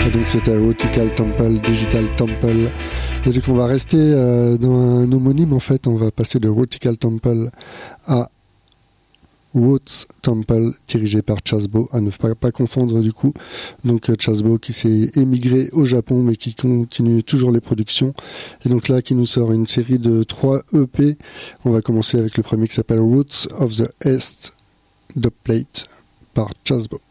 Speaker 8: Et donc c'était Rotical Temple, Digital Temple. Et donc on va rester euh, dans un homonyme en fait, on va passer de Rotical Temple à Roots Temple, dirigé par Chasbo, à ne pas, pas confondre du coup. Donc Chasbo qui s'est émigré au Japon mais qui continue toujours les productions. Et donc là qui nous sort une série de trois E P. On va commencer avec le premier qui s'appelle Roots of the East, Dubplate par Chasbo.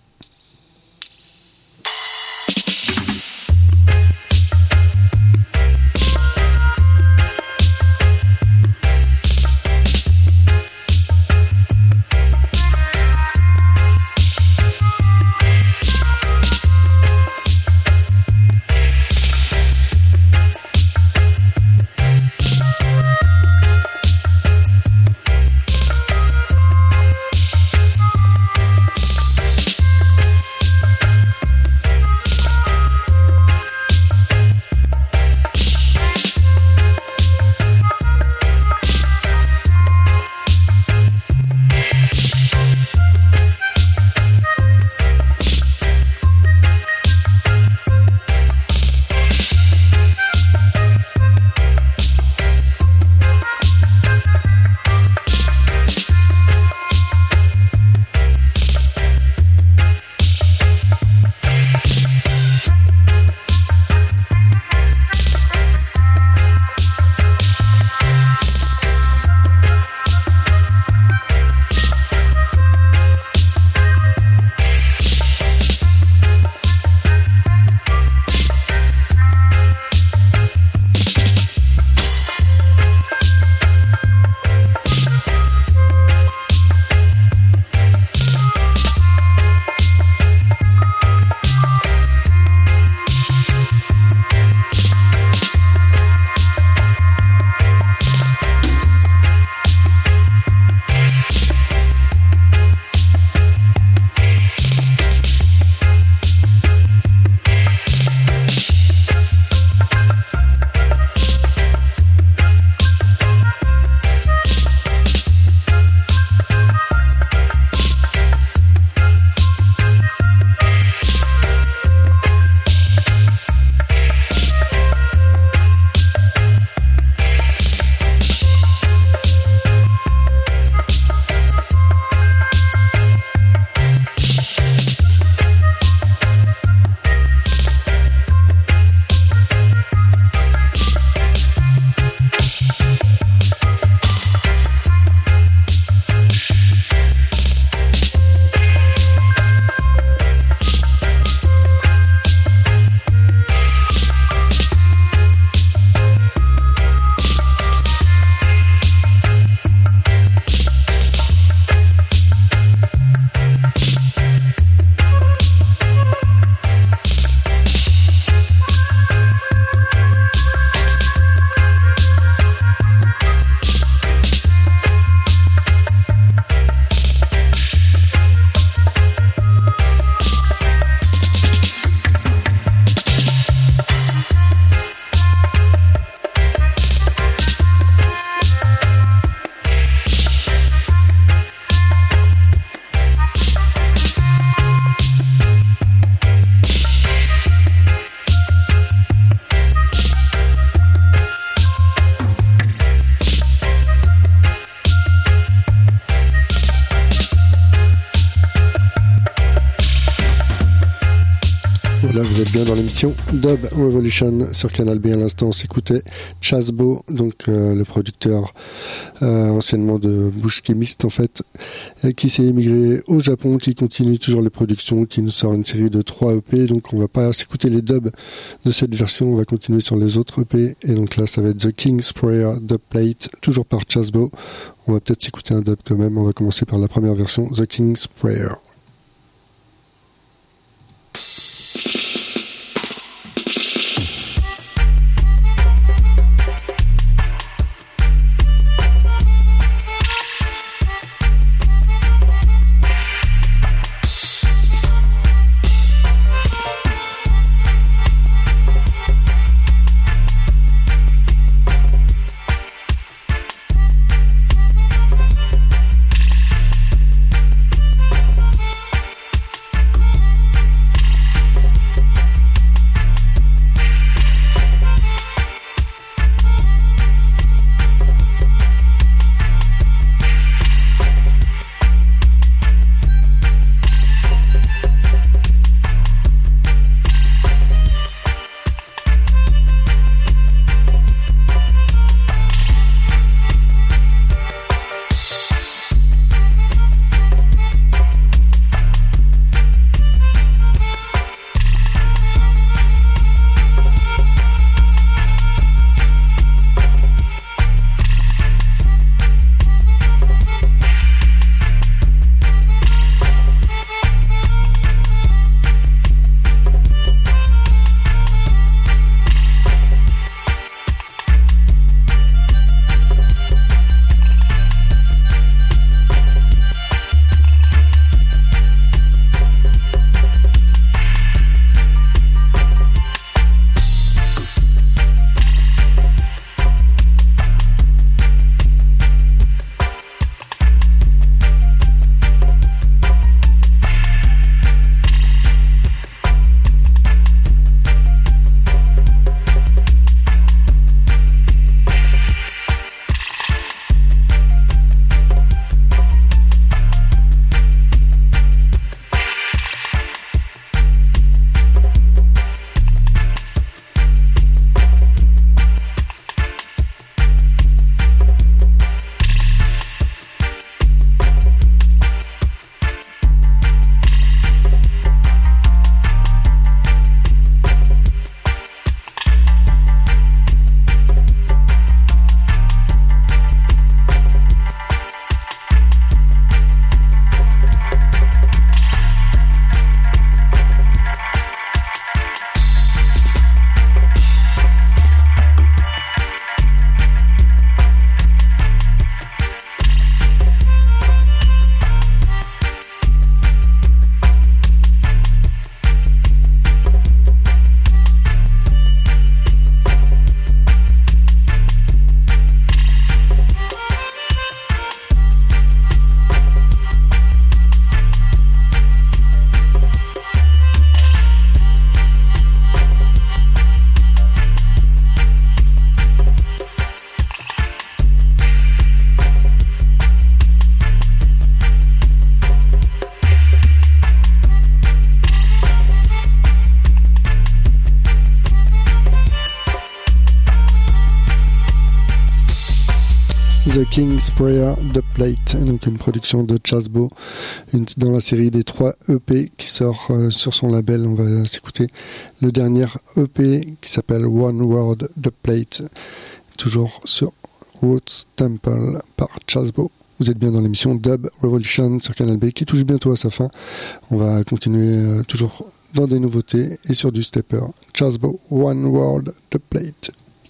Speaker 8: Là, vous êtes bien dans l'émission Dub Revolution sur Canal B. À l'instant, on s'écoutait Chasbo, donc euh, le producteur euh, anciennement de Bush Chemist en fait, euh, qui s'est émigré au Japon, qui continue toujours les productions, qui nous sort une série de trois E P. Donc, on va pas s'écouter les dubs de cette version, on va continuer sur les autres E P. Et donc là, ça va être The King's Prayer Dubplate, toujours par Chasbo. On va peut-être s'écouter un dub quand même. On va commencer par la première version, The King's Prayer. The King's Prayer, The Plate, donc une production de Chasbo, une, dans la série des trois E P qui sort euh, sur son label. On va s'écouter le dernier E P qui s'appelle One Word, The Plate, toujours sur Roots Temple par Chasbo. Vous êtes bien dans l'émission Dub Revolution sur Canal B qui touche bientôt à sa fin. On va continuer euh, toujours dans des nouveautés et sur du stepper. Chasbo, One Word, The Plate.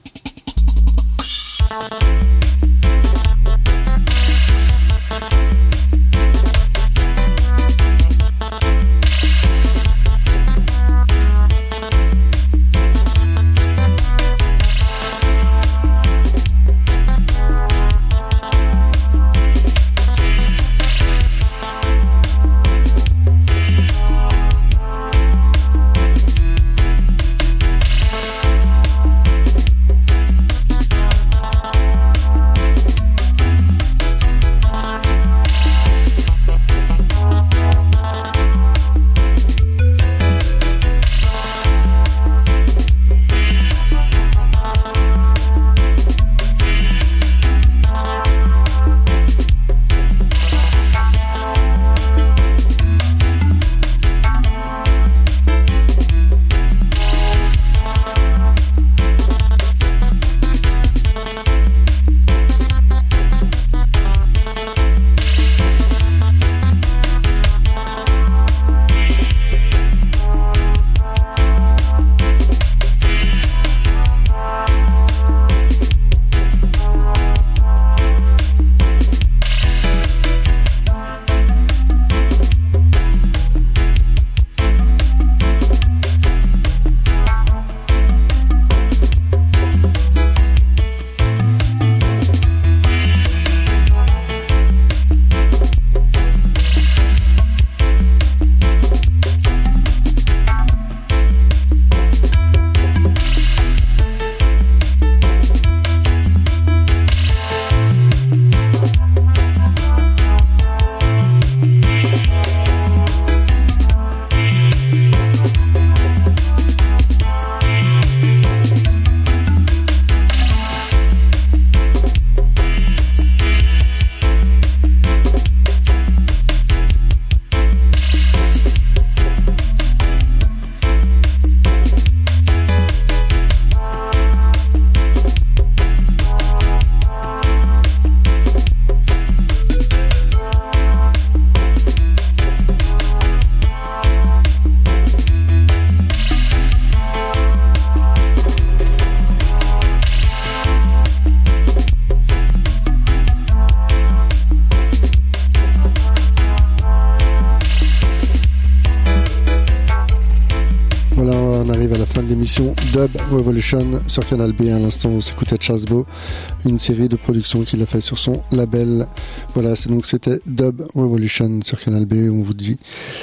Speaker 8: Dub Revolution sur Canal B. À l'instant, on s'écoutait Chasbo, une série de productions qu'il a fait sur son label. Voilà, c'est donc c'était Dub Revolution sur Canal B. On vous dit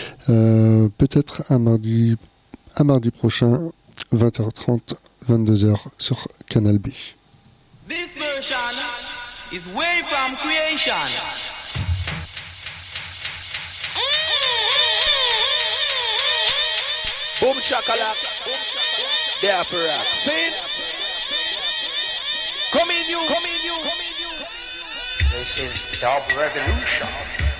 Speaker 8: euh, peut-être un mardi, un mardi prochain, vingt heures trente, vingt-deux heures sur Canal B.
Speaker 1: This version is way from creation.
Speaker 2: Boom shakalak, there for rock. Sing.
Speaker 1: Come in you, come in you, come in you.
Speaker 3: This is Dub Revolution.